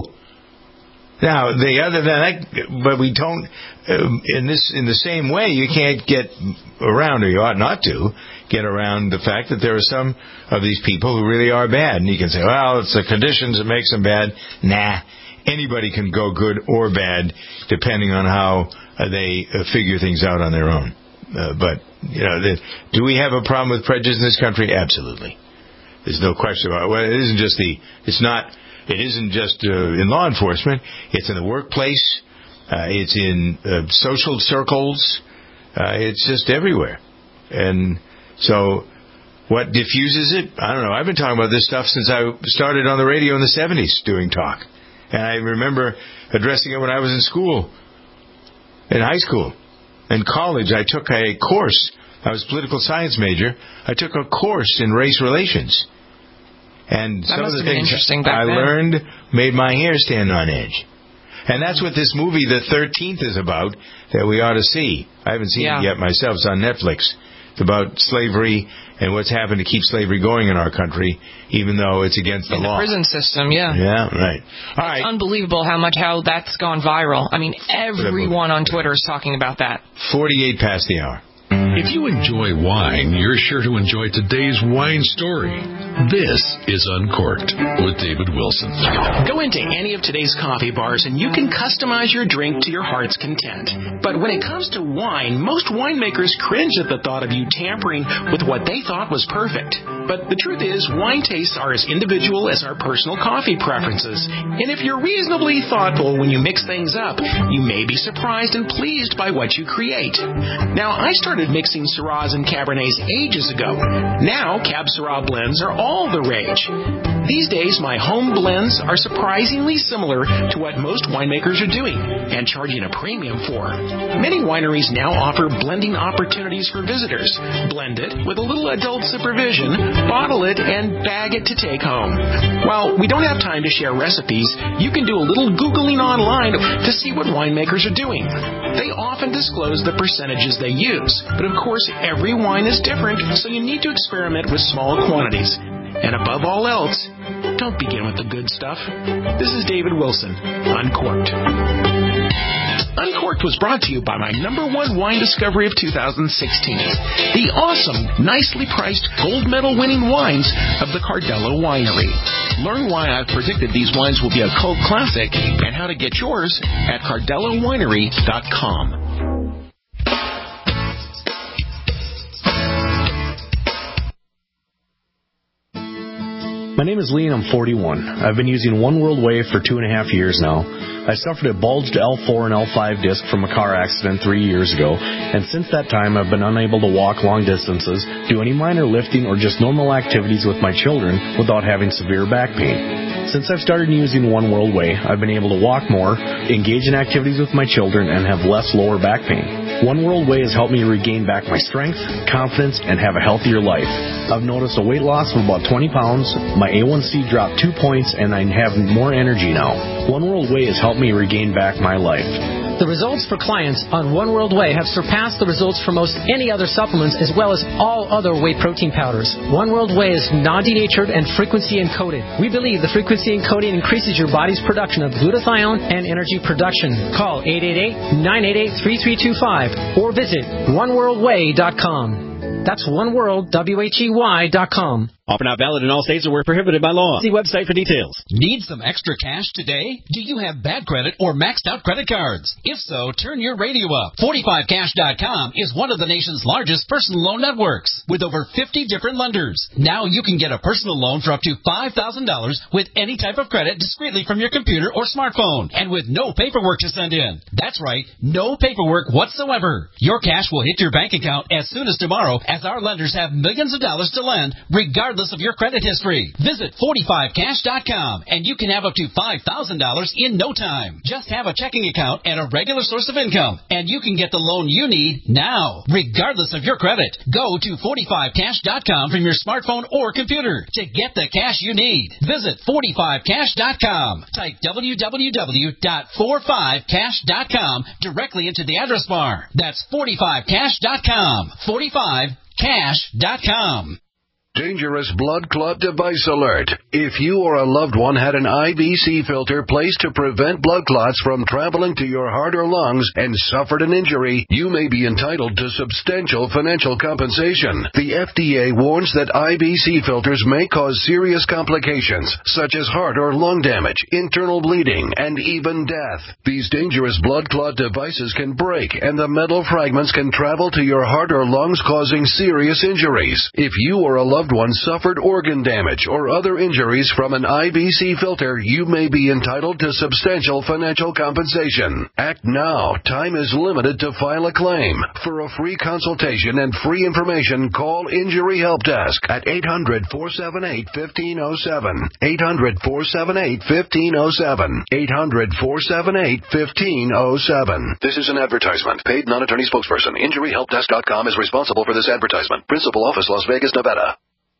Now, the other than that, but we don't, uh, in this, in the same way, you can't get around, or you ought not to, get around the fact that there are some of these people who really are bad. And you can say, well, it's the conditions that makes them bad. Nah, anybody can go good or bad depending on how uh, they uh, figure things out on their own. Uh, but, you know, the, do we have a problem with prejudice in this country? Absolutely. There's no question about it. Well, it isn't just the, it's not, It isn't just uh, in law enforcement. It's in the workplace. Uh, it's in uh, social circles. Uh, it's just everywhere. And so what diffuses it? I don't know. I've been talking about this stuff since I started on the radio in the seventies doing talk. And I remember addressing it when I was in school, in high school. In college, I took a course. I was a political science major. I took a course in race relations. And that some must of the have been things interesting back I then. learned made my hair stand on edge. And that's what this movie, The thirteenth, is about, that we ought to see. I haven't seen yeah. it yet myself. It's on Netflix. It's about slavery and what's happened to keep slavery going in our country, even though it's against the in law. The prison system, yeah. Yeah, right. All right. It's unbelievable how much how that's gone viral. I mean, everyone on Twitter is talking about that. forty-eight past the hour. If you enjoy wine, you're sure to enjoy today's wine story. This is Uncorked with David Wilson. Go into any of today's coffee bars and you can customize your drink to your heart's content. But when it comes to wine, most winemakers cringe at the thought of you tampering with what they thought was perfect. But the truth is, wine tastes are as individual as our personal coffee preferences. And if you're reasonably thoughtful when you mix things up, you may be surprised and pleased by what you create. Now, I started mixing Syrahs and Cabernets ages ago. Now, Cab Syrah blends are all the rage. These days, my home blends are surprisingly similar to what most winemakers are doing and charging a premium for. Many wineries now offer blending opportunities for visitors. Blend it with a little adult supervision, bottle it, and bag it to take home. While we don't have time to share recipes, you can do a little Googling online to see what winemakers are doing. They often disclose the percentages they use, but of course, every wine is different, so you need to experiment with small quantities. And above all else, don't begin with the good stuff. This is David Wilson, Uncorked. Uncorked was brought to you by my number one wine discovery of two thousand sixteen. The awesome, nicely priced gold medal winning wines of the Cardello Winery. Learn why I've predicted these wines will be a cult classic and how to get yours at cardello winery dot com. My name is Lee and I'm forty-one. I've been using One World Wave for two and a half years now. I suffered a bulged L four and L five disc from a car accident three years ago, and since that time I've been unable to walk long distances, do any minor lifting, or just normal activities with my children without having severe back pain. Since I've started using One World Way, I've been able to walk more, engage in activities with my children, and have less lower back pain. One World Way has helped me regain back my strength, confidence, and have a healthier life. I've noticed a weight loss of about twenty pounds, my A one C dropped two points, and I have more energy now. One World Way has helped me regain back my life. The results for clients on One World Whey have surpassed the results for most any other supplements as well as all other whey protein powders. One World Whey is non-denatured and frequency encoded. We believe the frequency encoding increases your body's production of glutathione and energy production. Call eight eight eight, nine eight eight, three three two five or visit one world whey dot com. That's oneworld, W H E Y dot com. Offer not valid in all states or where prohibited by law. See website for details. Need some extra cash today? Do you have bad credit or maxed out credit cards? If so, turn your radio up. forty-five cash dot com is one of the nation's largest personal loan networks with over fifty different lenders. Now you can get a personal loan for up to five thousand dollars with any type of credit discreetly from your computer or smartphone and with no paperwork to send in. That's right, no paperwork whatsoever. Your cash will hit your bank account as soon as tomorrow as our lenders have millions of dollars to lend regardless of your credit history. Visit forty-five cash dot com and you can have up to five thousand dollars in no time. Just have a checking account and a regular source of income and you can get the loan you need now, regardless of your credit. Go to forty-five cash dot com from your smartphone or computer to get the cash you need. Visit forty-five cash dot com. Type w w w dot forty-five cash dot com directly into the address bar. That's forty-five cash dot com. forty-five cash dot com. Dangerous blood clot device alert. If you or a loved one had an I B C filter placed to prevent blood clots from traveling to your heart or lungs and suffered an injury, you may be entitled to substantial financial compensation. The F D A warns that I B C filters may cause serious complications, such as heart or lung damage, internal bleeding, and even death. These dangerous blood clot devices can break, and the metal fragments can travel to your heart or lungs, causing serious injuries. If you or a loved one suffered organ damage or other injuries from an I B C filter, you may be entitled to substantial financial compensation. Act now. Time is limited to file a claim. For a free consultation and free information, call Injury Help Desk at eight hundred, four seven eight, one five zero seven. eight hundred, four seven eight, one five zero seven. eight hundred, four seven eight, one five zero seven. This is an advertisement. Paid non-attorney spokesperson. Injury Help Desk dot com is responsible for this advertisement. Principal office, Las Vegas, Nevada.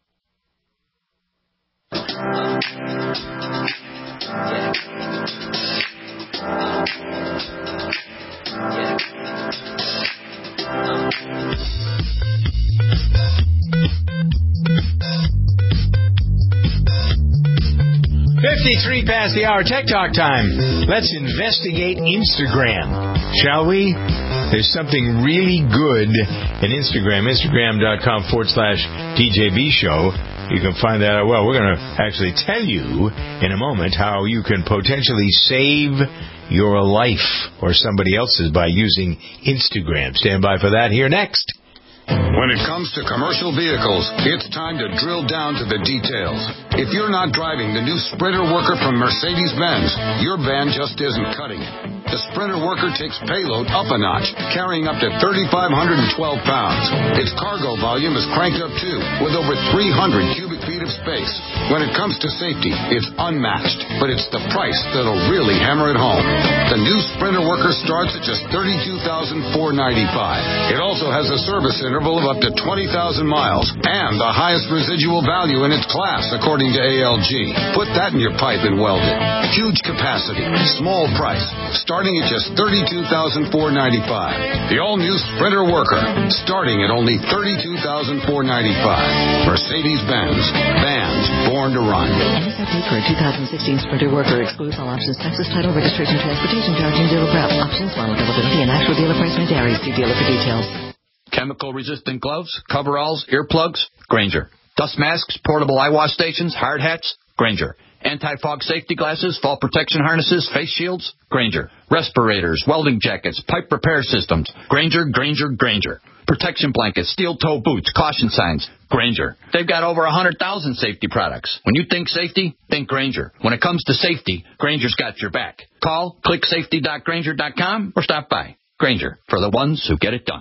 fifty-three past the hour, Tech Talk time. Let's investigate Instagram, shall we? There's something really good in Instagram, instagram.com forward slash DJB show. You can find that out. Well, we're going to actually tell you in a moment how you can potentially save your life or somebody else's by using Instagram. Stand by for that here next. When it comes to commercial vehicles, it's time to drill down to the details. If you're not driving the new Sprinter Worker from Mercedes-Benz, your van just isn't cutting it. The Sprinter Worker takes payload up a notch, carrying up to three thousand five hundred twelve pounds. Its cargo volume is cranked up too, with over three hundred cubic feet of space. When it comes to safety, it's unmatched, but it's the price that'll really hammer it home. The new Sprinter Worker starts at just thirty-two thousand four hundred ninety-five dollars. It also has a service interval of up to twenty thousand miles and the highest residual value in its class, according to A L G. Put that in your pipe and weld it. Huge capacity, small price, starting at just thirty-two thousand four hundred ninety-five dollars. The all-new Sprinter Worker, starting at only thirty-two thousand four hundred ninety-five dollars. Mercedes-Benz, vans born to run. M S R P for a two thousand sixteen Sprinter Worker excludes all options, Texas title, registration, transportation, charging, dealer prep. Options, one availability, and actual dealer price may vary. See dealer for details. Chemical-resistant gloves, coveralls, earplugs, Grainger. Dust masks, portable eye wash stations, hard hats, Grainger. Anti-fog safety glasses, fall protection harnesses, face shields, Grainger. Respirators, welding jackets, pipe repair systems, Grainger, Grainger, Grainger. Protection blankets, steel-toe boots, caution signs, Grainger. They've got over one hundred thousand safety products. When you think safety, think Grainger. When it comes to safety, Grainger's got your back. Call, click safety dot grainger dot com, or stop by. Grainger, for the ones who get it done.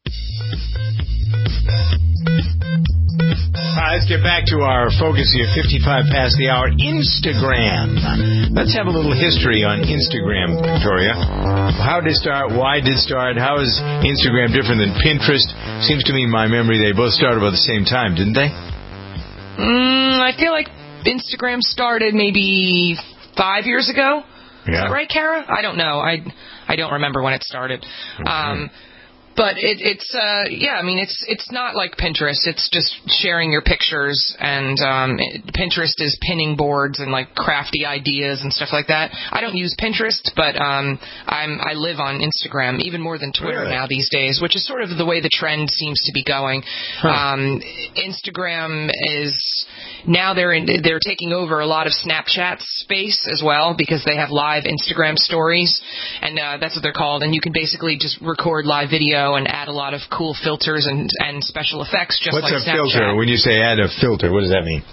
All right, let's get back to our focus here, fifty-five past the hour, Instagram. Let's have a little history on Instagram, Victoria. How did it start? Why did it start? How is Instagram different than Pinterest? Seems to me, in my memory, they both started about the same time, didn't they? Mm, I feel like Instagram started maybe five years ago. Yeah. Is that right, Kara? I don't know. I I don't remember when it started. Mm-hmm. Um, But it, it's, uh, yeah, I mean, it's it's not like Pinterest. It's just sharing your pictures, and um, it, Pinterest is pinning boards and, like, crafty ideas and stuff like that. I don't use Pinterest, but um, I'm, I live on Instagram, even more than Twitter really? now these days, which is sort of the way the trend seems to be going. Huh. Um, Instagram is... Now they're in, they're taking over a lot of Snapchat's space as well, because they have live Instagram stories, and uh, that's what they're called. And you can basically just record live video and add a lot of cool filters and and special effects, just What's like a Snapchat. filter? When you say add a filter, what does that mean?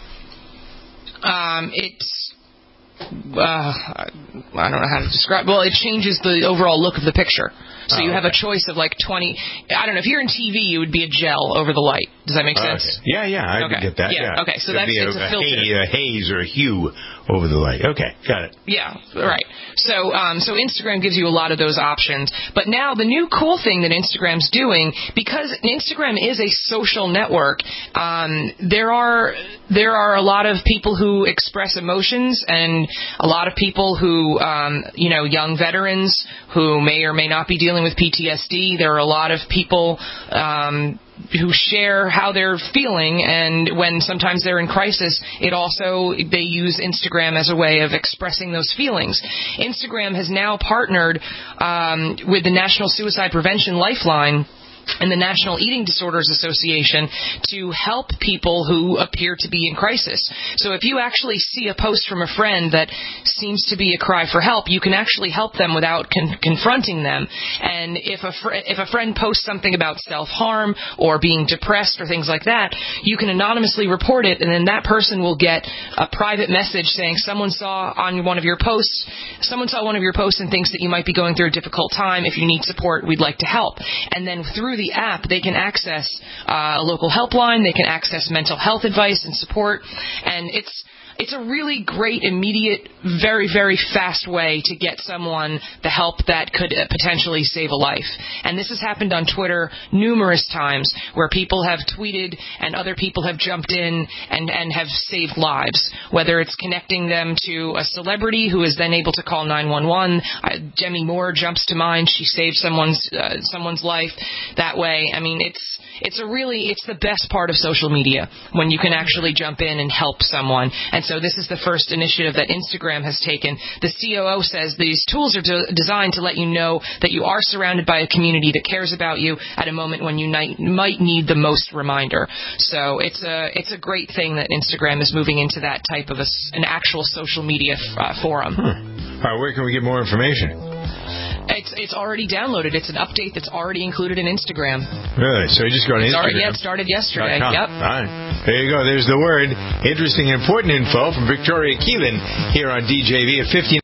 Um, it's uh, I don't know how to describe. Well, it changes the overall look of the picture. So oh, you have okay. a choice of like twenty. I don't know. If you're in T V, you would be a gel over the light. Does that make sense? Okay. Yeah, yeah, I okay. can get that. Yeah. yeah. Okay, so It'd that's be a, it's a, a filter. Haze, a haze or a hue over the light. Okay, got it. Yeah, right. So, um, so Instagram gives you a lot of those options. But now the new cool thing that Instagram's doing, because Instagram is a social network, um, there are there are a lot of people who express emotions, and a lot of people who, um, you know, young veterans who may or may not be dealing with P T S D. There are a lot of people um, who share how they're feeling, and when sometimes they're in crisis, it also, they use Instagram as a way of expressing those feelings. Instagram has now partnered um, with the National Suicide Prevention Lifeline and the National Eating Disorders Association to help people who appear to be in crisis. So if you actually see a post from a friend that seems to be a cry for help, you can actually help them without con- confronting them. And if a fr- if a friend posts something about self-harm or being depressed or things like that, you can anonymously report it, and then that person will get a private message saying someone saw on one of your posts, someone saw one of your posts and thinks that you might be going through a difficult time. If you need support, we'd like to help. And then through the app, they can access uh, a local helpline, they can access mental health advice and support, and it's It's a really great, immediate, very, very fast way to get someone the help that could potentially save a life. And this has happened on Twitter numerous times, where people have tweeted and other people have jumped in and, and have saved lives, whether it's connecting them to a celebrity who is then able to call nine one one. Uh, Demi Moore jumps to mind. She saved someone's uh, someone's life that way. I mean, it's it's a really, it's the best part of social media, when you can actually jump in and help someone. And so this is the first initiative that Instagram has taken. The C O O says these tools are de- designed to let you know that you are surrounded by a community that cares about you at a moment when you ni- might need the most reminder. So it's a it's a great thing that Instagram is moving into that type of a, an actual social media f- uh, forum. Hmm. All right, where can we get more information? It's it's already downloaded. It's an update that's already included in Instagram. Really? So you just go on it's Instagram? Already, yeah, it started yesterday. Yep. All right. There you go. There's the word. Interesting and important info from Victoria Keelan here on D J V at fifty.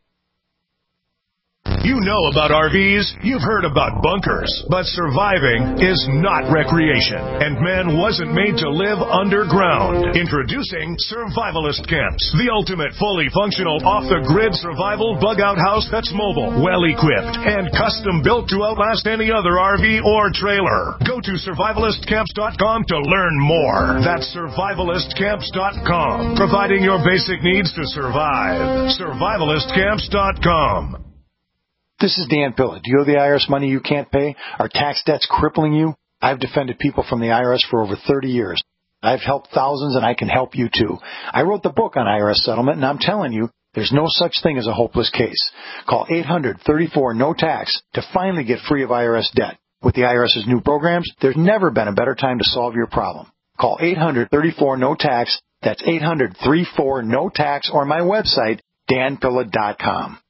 You know about R Vs, you've heard about bunkers, but surviving is not recreation, and man wasn't made to live underground. Introducing Survivalist Camps, the ultimate fully functional off-the-grid survival bug-out house that's mobile, well-equipped, and custom-built to outlast any other R V or trailer. Go to survivalist camps dot com to learn more. That's survivalist camps dot com, providing your basic needs to survive. survivalist camps dot com. This is Dan Pilla. Do you owe the I R S money you can't pay? Are tax debts crippling you? I've defended people from the I R S for over thirty years. I've helped thousands, and I can help you too. I wrote the book on I R S settlement, and I'm telling you, there's no such thing as a hopeless case. Call eight hundred, thirty-four, no tax to finally get free of I R S debt. With the IRS's new programs, there's never been a better time to solve your problem. Call eight hundred, thirty-four, no tax. That's eight hundred, thirty-four, no tax, or my website, dan pilla dot com.